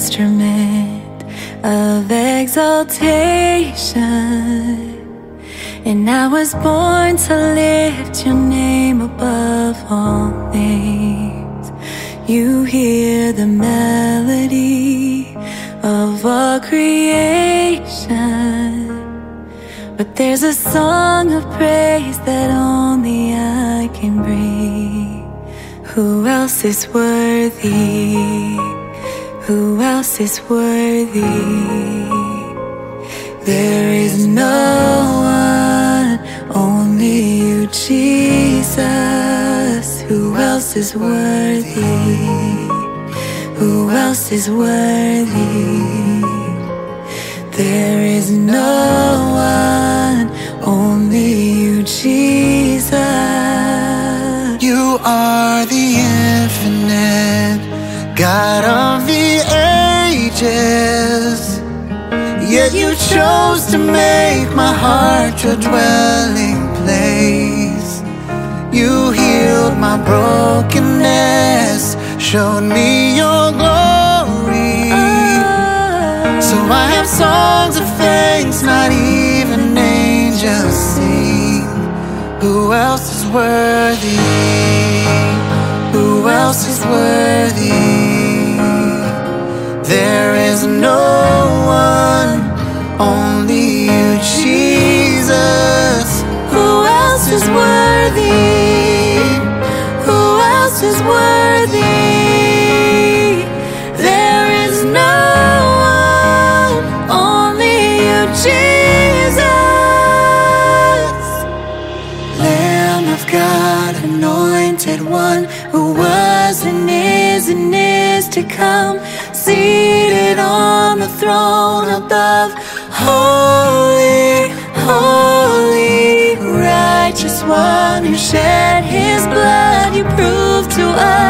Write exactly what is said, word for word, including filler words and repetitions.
instrument of exaltation. And I was born to lift your name above all names. You hear the melody of all creation, but there's a song of praise that only I can bring. Who else is worthy? Who else is worthy? There is no one, only you, Jesus. Who else is worthy? Who else is worthy? There is no one, only you, Jesus. You are the infinite God of the ages, yet you chose to make my heart your dwelling place. You healed my brokenness, showed me your glory. So I have songs of thanks not even angels sing. Who else is worthy? Who else is worthy? There is no one, only you, Jesus. Who else is worthy? Who else is worthy? There is no one, only you, Jesus. Lamb of God, anointed one, who was and is and is to come, seated on the throne above. Holy, holy, righteous one, who shed his blood. You proved to us